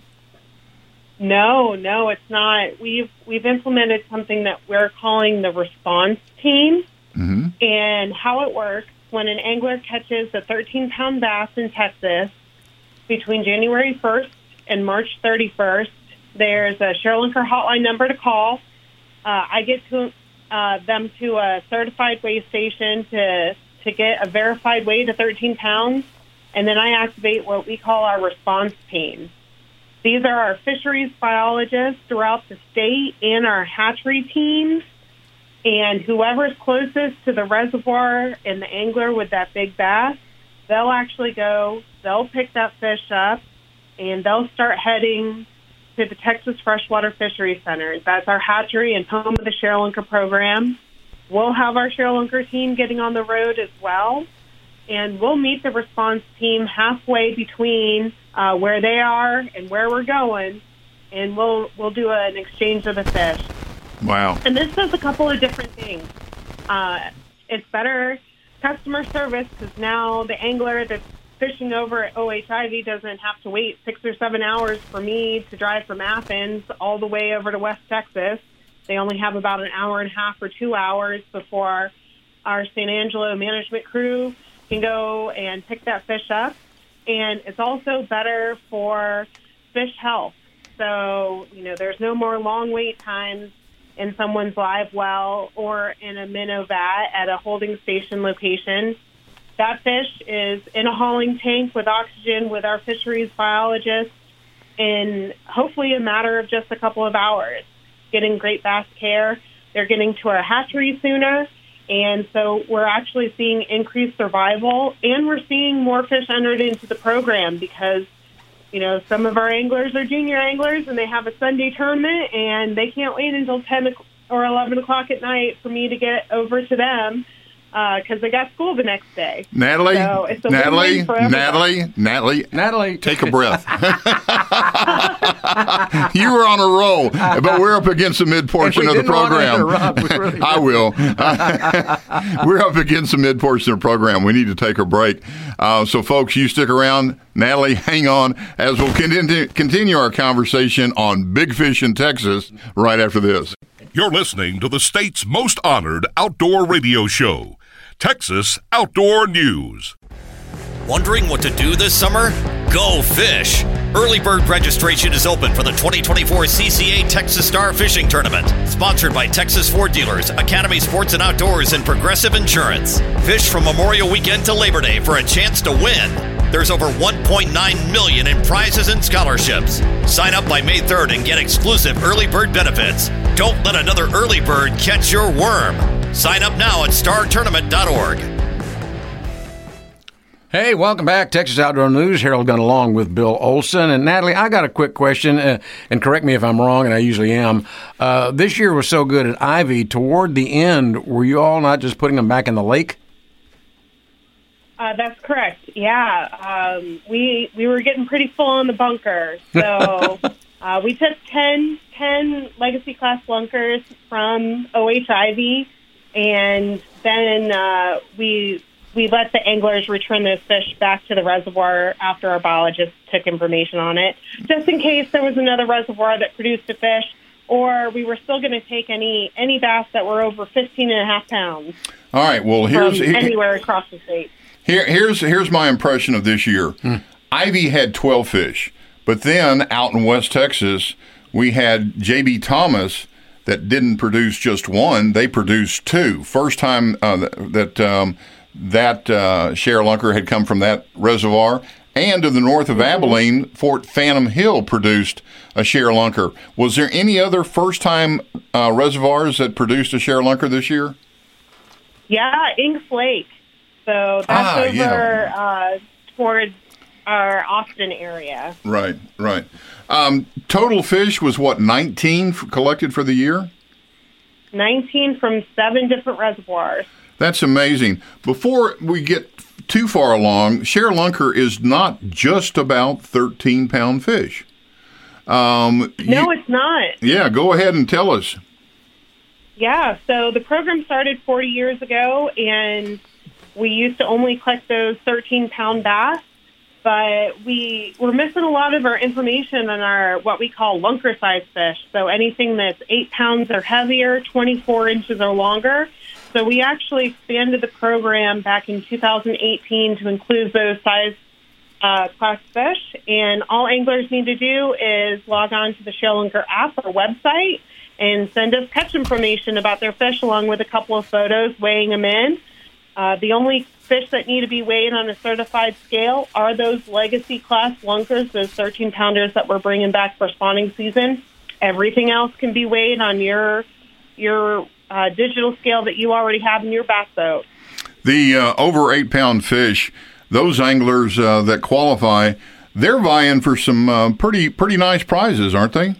No, no, it's not. We've we've implemented something that we're calling the response team, mm-hmm. and how it works when an angler catches a thirteen pound bass in Texas between January first and March thirty-first. There's a ShareLunker hotline number to call. Uh, I get to uh, them to a certified weigh station to to get a verified weight of thirteen pounds, and then I activate what we call our response team. These are our fisheries biologists throughout the state and our hatchery teams, and whoever's closest to the reservoir and the angler with that big bass, they'll actually go, they'll pick that fish up, and they'll start heading to the Texas Freshwater Fisheries Center. That's our hatchery and home of the ShareLunker program. We'll have our ShareLunker team getting on the road as well, and we'll meet the response team halfway between uh, where they are and where we're going, and we'll we'll do an exchange of the fish. Wow. And this does a couple of different things. Uh, it's better customer service because now the angler that's fishing over at O H Ivy doesn't have to wait six or seven hours for me to drive from Athens all the way over to West Texas. They only have about an hour and a half or two hours before our San Angelo management crew can go and pick that fish up. And it's also better for fish health. So, you know, there's no more long wait times in someone's live well or in a minnow vat at a holding station location. That fish is in a hauling tank with oxygen with our fisheries biologists in hopefully a matter of just a couple of hours, getting great bass care. They're getting to our hatchery sooner, and so we're actually seeing increased survival, and we're seeing more fish entered into the program because, you know, some of our anglers are junior anglers, and they have a Sunday tournament, and they can't wait until ten or eleven o'clock at night for me to get over to them because uh, they got school the next day. Natalie, so it's a Natalie, for Natalie, Natalie, Natalie, take a breath. You were on a roll, but we're up against the mid portion of the program. Really I will. We're up against the mid portion of the program. We need to take a break. Uh, so, folks, you stick around. Natalie, hang on as we'll continue, continue our conversation on big fish in Texas right after this. You're listening to the state's most honored outdoor radio show, Texas Outdoor News. Wondering what to do this summer? Go fish! Early bird registration is open for the twenty twenty-four C C A Texas Star Fishing Tournament, sponsored by Texas Ford Dealers, Academy Sports and Outdoors, and Progressive Insurance. Fish from Memorial Weekend to Labor Day for a chance to win. There's over one point nine million dollars in prizes and scholarships. Sign up by May third and get exclusive early bird benefits. Don't let another early bird catch your worm. Sign up now at star tournament dot org. Hey, welcome back. Texas Outdoor News. Harold Gunn along with Bill Olson. And Natalie, I got a quick question, uh, and correct me if I'm wrong, and I usually am. Uh, this year was so good at Ivy. Toward the end, were you all not just putting them back in the lake? Uh, that's correct. Yeah, um, we we were getting pretty full on the bunker. So uh, we took ten, ten Legacy Class lunkers from O H Ivy, and then uh, we we let the anglers return those fish back to the reservoir after our biologists took information on it, just in case there was another reservoir that produced a fish or we were still going to take any any bass that were over fifteen and a half pounds. All right. Well, here's from anywhere across the state. Here, here's here's my impression of this year. Hmm. Ivy had twelve fish, but then out in West Texas, we had J B. Thomas that didn't produce just one; they produced two. First time uh, that um, that uh, ShareLunker had come from that reservoir. And to the north of Abilene, Fort Phantom Hill produced a ShareLunker. Was there any other first-time uh, reservoirs that produced a ShareLunker this year? Yeah, Inks Lake. So that's ah, over yeah. uh, towards our Austin area. Right, right. Um, total fish was, what, nineteen f- collected for the year? nineteen from seven different reservoirs. That's amazing. Before we get too far along, ShareLunker is not just about thirteen-pound fish. Um, no, you, it's not. Yeah, go ahead and tell us. Yeah, so the program started forty years ago, and we used to only collect those thirteen-pound bass, but we were missing a lot of our information on our what we call lunker-sized fish, so anything that's eight pounds or heavier, twenty-four inches or longer. So we actually expanded the program back in two thousand eighteen to include those size uh, class fish. And all anglers need to do is log on to the ShareLunker app or website and send us catch information about their fish along with a couple of photos weighing them in. Uh, the only fish that need to be weighed on a certified scale are those legacy class lunkers, those thirteen-pounders that we're bringing back for spawning season. Everything else can be weighed on your your Uh, digital scale that you already have in your bass boat. The uh, over eight pound fish, those anglers uh, that qualify, they're vying for some uh, pretty pretty nice prizes, aren't they?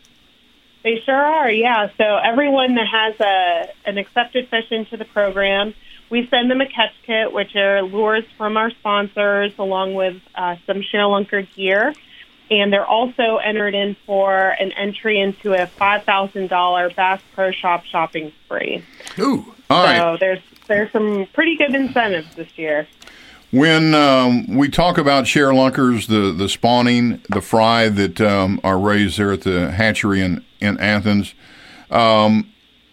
They sure are, yeah. So everyone that has a an accepted fish into the program, we send them a catch kit, which are lures from our sponsors, along with uh, some ShareLunker gear. And they're also entered in for an entry into a five thousand dollars Bass Pro Shop shopping spree. Ooh, all right. So there's, there's some pretty good incentives this year. When um, we talk about ShareLunkers, the, the spawning, the fry that um, are raised there at the hatchery in, in Athens, um,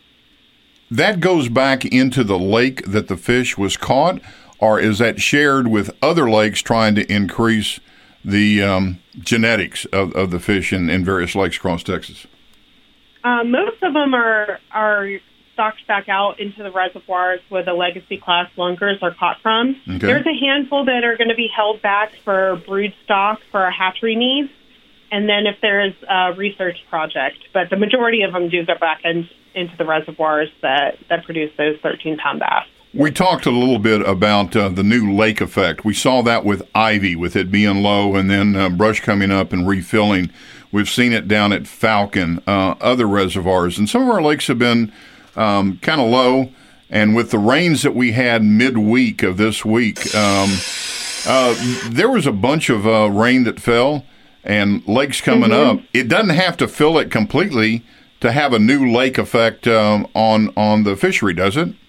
that goes back into the lake that the fish was caught, or is that shared with other lakes trying to increase the um, genetics of, of the fish in, in various lakes across Texas? Uh, most of them are are stocked back out into the reservoirs where the legacy class lunkers are caught from. Okay. There's a handful that are going to be held back for brood stock for our hatchery needs, and then if there's a research project. But the majority of them do go back in, into the reservoirs that, that produce those thirteen-pound bass. We talked a little bit about uh, the new lake effect. We saw that with Ivy, with it being low and then uh, brush coming up and refilling. We've seen it down at Falcon, uh, other reservoirs. And some of our lakes have been um, kind of low. And with the rains that we had midweek of this week, um, uh, there was a bunch of uh, rain that fell and lakes coming mm-hmm. up. It doesn't have to fill it completely to have a new lake effect um, on, on the fishery, does it?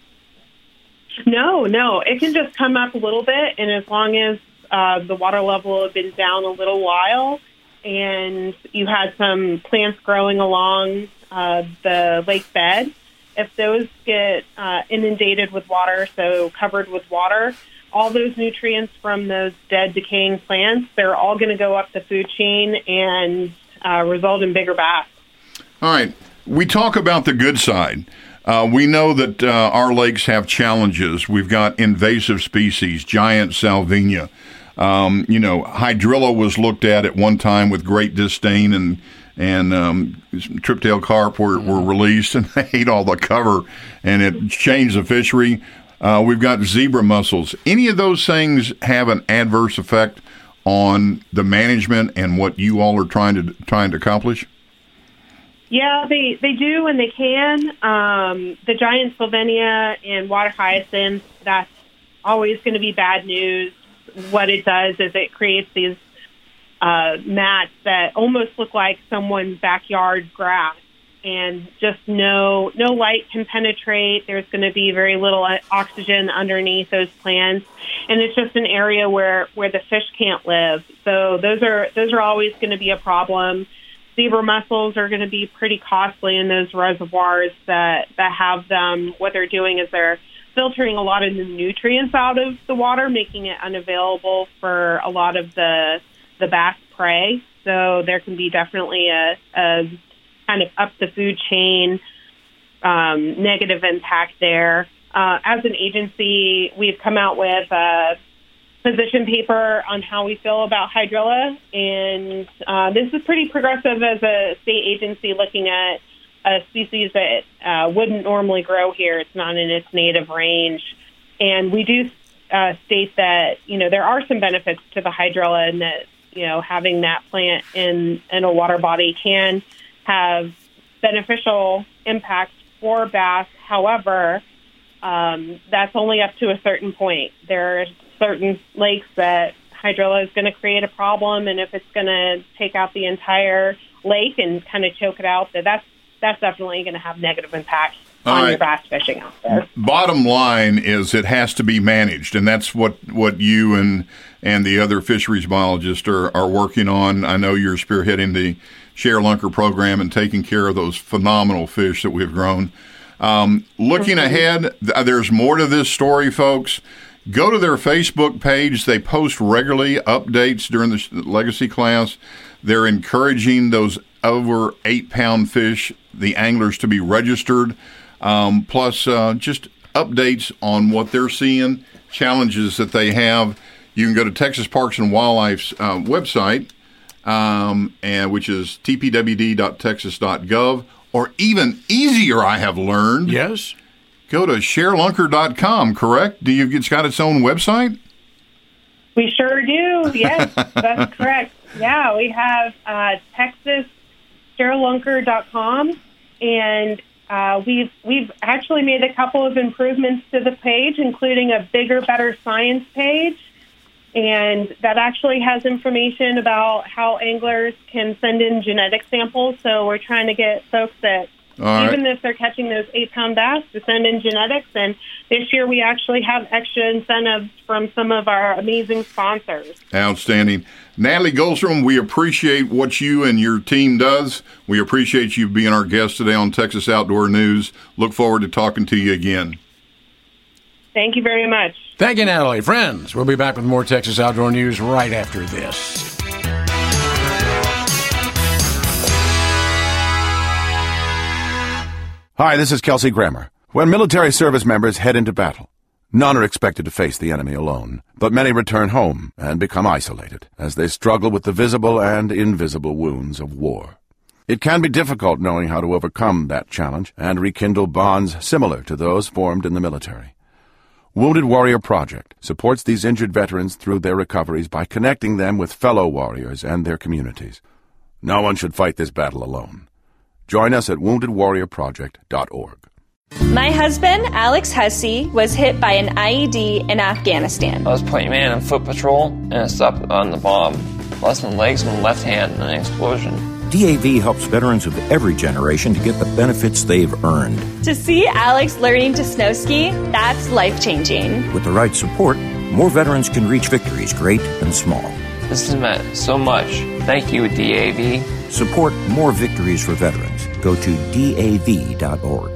No, no. It can just come up a little bit, and as long as uh, the water level has been down a little while and you had some plants growing along uh, the lake bed, if those get uh, inundated with water, so covered with water, all those nutrients from those dead, decaying plants, they're all going to go up the food chain and uh, result in bigger bass. All right. We talk about the good side. Uh, we know that uh, our lakes have challenges. We've got invasive species, giant salvinia. Um, you know, hydrilla was looked at at one time with great disdain, and and um, triptail carp were, were released, and they ate all the cover, and it changed the fishery. Uh, we've got zebra mussels. Any of those things have an adverse effect on the management and what you all are trying to trying to accomplish? Yeah, they, they do and they can. Um, the giant Slovenia and water hyacinth, that's always going to be bad news. What it does is it creates these uh, mats that almost look like someone's backyard grass, and just no no light can penetrate. There's going to be very little oxygen underneath those plants, and it's just an area where, where the fish can't live. So those are those are always going to be a problem. zebra mussels are going to be pretty costly in those reservoirs that, that have them. What they're doing is they're filtering a lot of the nutrients out of the water, making it unavailable for a lot of the the bass prey. So there can be definitely a, a kind of up the food chain um, negative impact there. Uh, as an agency, we've come out with a position paper on how we feel about hydrilla, and uh, this is pretty progressive as a state agency looking at a species that uh, wouldn't normally grow here. It's not in its native range. And we do uh, state that, you know, there are some benefits to the hydrilla, and that, you know, having that plant in, in a water body can have beneficial impacts for bass. However, um, that's only up to a certain point. There are certain lakes that hydrilla is going to create a problem, and if it's going to take out the entire lake and kind of choke it out, that that's that's definitely going to have negative impacts All on right. your bass fishing out there. Bottom line is it has to be managed, and that's what, what you and and the other fisheries biologists are, are working on. I know you're spearheading the Share Lunker program and taking care of those phenomenal fish that we've grown. Um, looking mm-hmm. ahead, th- there's more to this story, folks. Go to their Facebook page. They post regularly updates during the Legacy class. They're encouraging those over eight-pound fish, the anglers, to be registered, um, plus uh, just updates on what they're seeing, challenges that they have. You can go to Texas Parks and Wildlife's uh, website, um, and which is t p w d dot texas dot gov, or even easier, I have learned. Yes. Go to share lunker dot com, correct? Do you, it's got its own website? We sure do. Yes, that's correct. Yeah, we have uh, texas share lunker dot com, and uh, we've we've actually made a couple of improvements to the page, including a bigger, better science page, and that actually has information about how anglers can send in genetic samples. So we're trying to get folks that, All even right. if they're catching those eight-pound bass, to send in genetics. And this year we actually have extra incentives from some of our amazing sponsors. Outstanding. Natalie Goldstrom, we appreciate what you and your team does. We appreciate you being our guest today on Texas Outdoor News. Look forward to talking to you again. Thank you very much. Thank you, Natalie. Friends, we'll be back with more Texas Outdoor News right after this. Hi, this is Kelsey Grammer. When military service members head into battle, none are expected to face the enemy alone, but many return home and become isolated as they struggle with the visible and invisible wounds of war. It can be difficult knowing how to overcome that challenge and rekindle bonds similar to those formed in the military. Wounded Warrior Project supports these injured veterans through their recoveries by connecting them with fellow warriors and their communities. No one should fight this battle alone. Join us at wounded warrior project dot org. My husband, Alex Hussey, was hit by an I E D in Afghanistan. I was point man on foot patrol, and I stopped on the bomb. Lost my legs and my left hand in an explosion. D A V helps veterans of every generation to get the benefits they've earned. To see Alex learning to snow ski, that's life-changing. With the right support, more veterans can reach victories, great and small. This has meant so much. Thank you, D A V. Support more victories for veterans. Go to D A V dot org.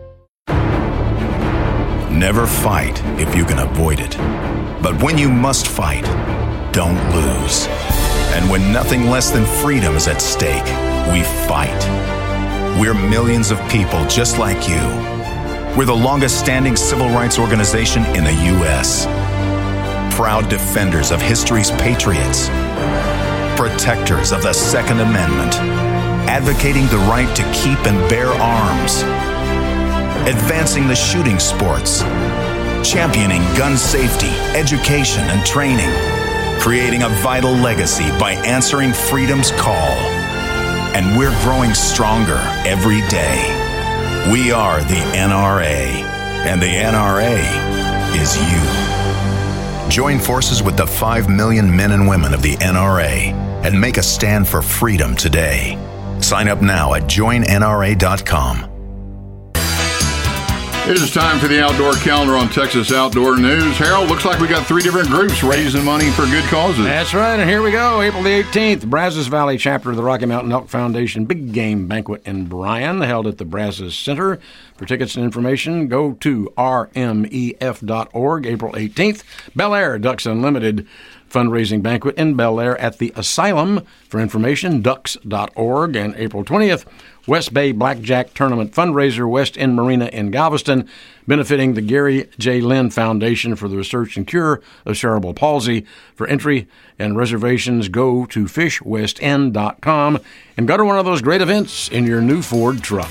Never fight if you can avoid it. But when you must fight, don't lose. And when nothing less than freedom is at stake, we fight. We're millions of people just like you. We're the longest-standing civil rights organization in the U S Proud defenders of history's patriots. Protectors of the Second Amendment. Advocating the right to keep and bear arms. Advancing the shooting sports. Championing gun safety, education, and training. Creating a vital legacy by answering freedom's call. And we're growing stronger every day. We are the N R A, and the N R A is you. Join forces with the five million men and women of the N R A and make a stand for freedom today. Sign up now at join N R A dot com. It is time for the outdoor calendar on Texas Outdoor News. Harold, looks like we got three different groups raising money for good causes. That's right, and here we go. April the eighteenth, Brazos Valley chapter of the Rocky Mountain Elk Foundation Big Game Banquet in Bryan, held at the Brazos Center. For tickets and information, go to r m e f dot org. April eighteenth, Bel Air Ducks Unlimited fundraising banquet in Bel Air at the Asylum. For information, ducks dot org. And April twentieth, West Bay Blackjack Tournament fundraiser, West End Marina in Galveston, benefiting the Gary J. Lynn Foundation for the Research and Cure of Cerebral Palsy. For entry and reservations, go to fish west end dot com and go to one of those great events in your new Ford truck.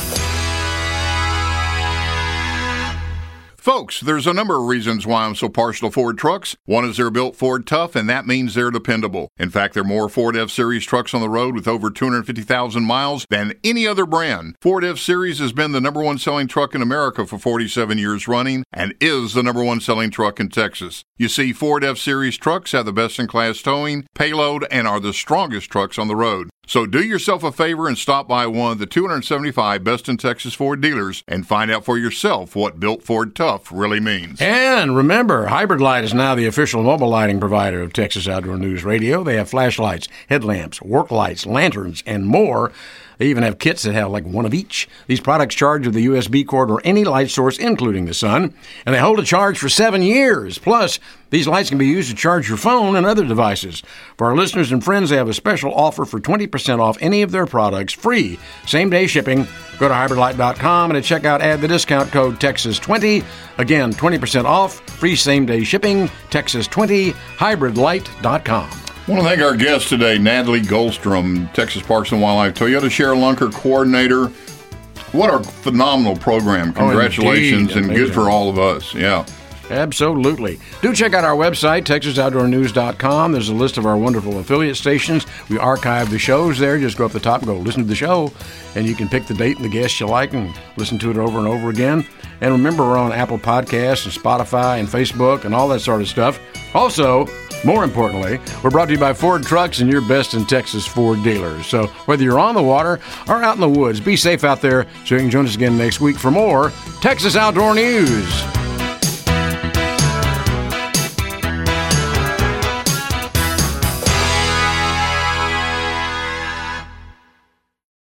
Folks, there's a number of reasons why I'm so partial to Ford trucks. One is they're built Ford tough, and that means they're dependable. In fact, there are more Ford F-Series trucks on the road with over two hundred fifty thousand miles than any other brand. Ford F-Series has been the number one selling truck in America for forty-seven years running and is the number one selling truck in Texas. You see, Ford F-Series trucks have the best-in-class towing, payload, and are the strongest trucks on the road. So do yourself a favor and stop by one of the two hundred seventy-five best in Texas Ford dealers and find out for yourself what built Ford tough really means. And remember, Hybrid Light is now the official mobile lighting provider of Texas Outdoor News Radio. They have flashlights, headlamps, work lights, lanterns, and more. They even have kits that have like one of each. These products charge with the U S B cord or any light source, including the sun, and they hold a charge for seven years. Plus, these lights can be used to charge your phone and other devices. For our listeners and friends, they have a special offer for twenty percent off any of their products, free same-day shipping. Go to hybrid light dot com and at checkout add the discount code Texas twenty. Again, twenty percent off, free same-day shipping, Texas twenty, hybrid light dot com. I want to thank our guest today, Natalie Goldstrom, Texas Parks and Wildlife Toyota Share-Lunker Coordinator. What a phenomenal program. Congratulations, oh, and good for all of us. Yeah. Absolutely. Do check out our website, texas outdoor news dot com. There's a list of our wonderful affiliate stations. We archive the shows there. Just go up the top and go listen to the show, and you can pick the date and the guests you like and listen to it over and over again. And remember, we're on Apple Podcasts and Spotify and Facebook and all that sort of stuff. Also, more importantly, we're brought to you by Ford Trucks and your best in Texas Ford dealers. So whether you're on the water or out in the woods, be safe out there so you can join us again next week for more Texas Outdoor News.